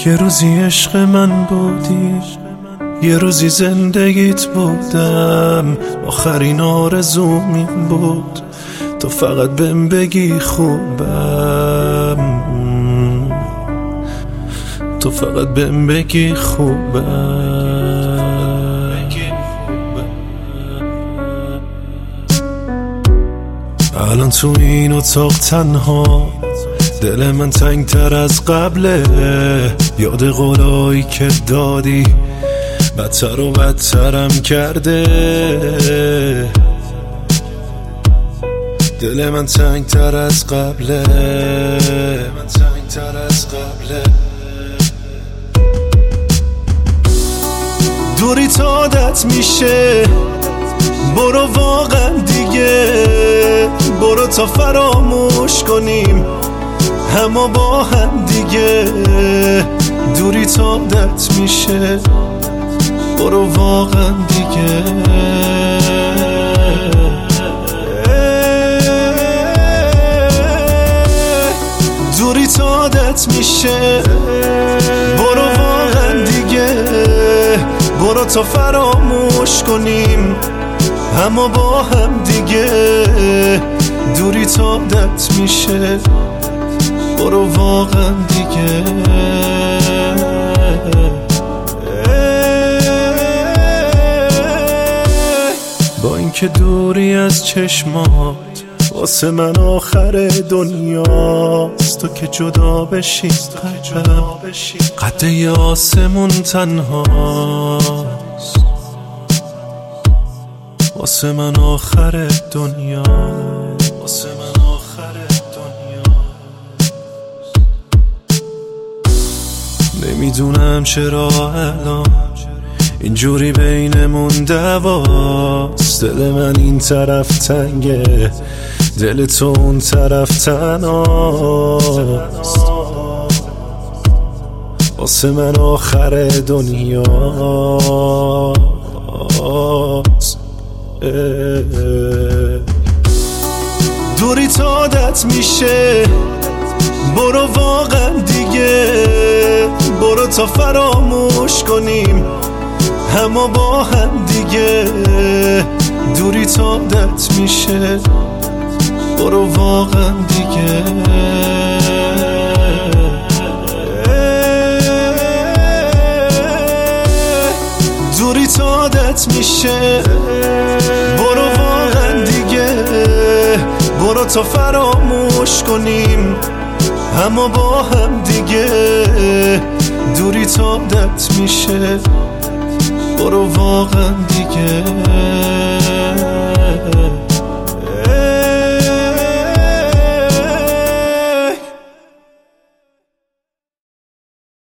یه روزی عشق من بودی، یه روزی زندگیت بودم، آخرین آرزوم این بود تو فقط بهم بگی خوبم، تو فقط بهم بگی خوبم. الان تو این اتاق تنها، دل من تنگ تر از قبله، یاد قولایی که دادی بدتر و بدترم کرده. دل من تنگ تر از قبله، من تنگ تر از قبله. دوری تا عادت میشه، برو واقعا دیگه، برو تا فراموش کنیم همه با هم دیگه. دوری تا عادت میشه، برو واقعا دیگه. دوری تا عادت میشه، برو واقعا دیگه، برو تا فراموش کنیم همه با هم دیگه. دوری تا عادت میشه، برو واقعا دیگه. با اینکه دوری از چشمات واسه من آخر دنیاست، تو که جدا بشی قد ی آسمون تنهاست، واسه من آخر دنیاست، واسه من آخر دنیاست. نمیدونم چرا الان اینجوری بینمون دعواست، دل من این طرف تنگه، دل تو اون طرف تنهاست، واسه من آخر دنیاست. دوری تا عادت میشه، برو واقعا دیگه، برو تا فراموش کنیم همه با هم دیگه. دوری تا عادت میشه، برو واقعا دیگه. دوری تا عادت میشه، برو واقعا دیگه، برو تا فراموش کنیم همه با هم دیگه. دوری تا عادت میشه، برو واقعا دیگه.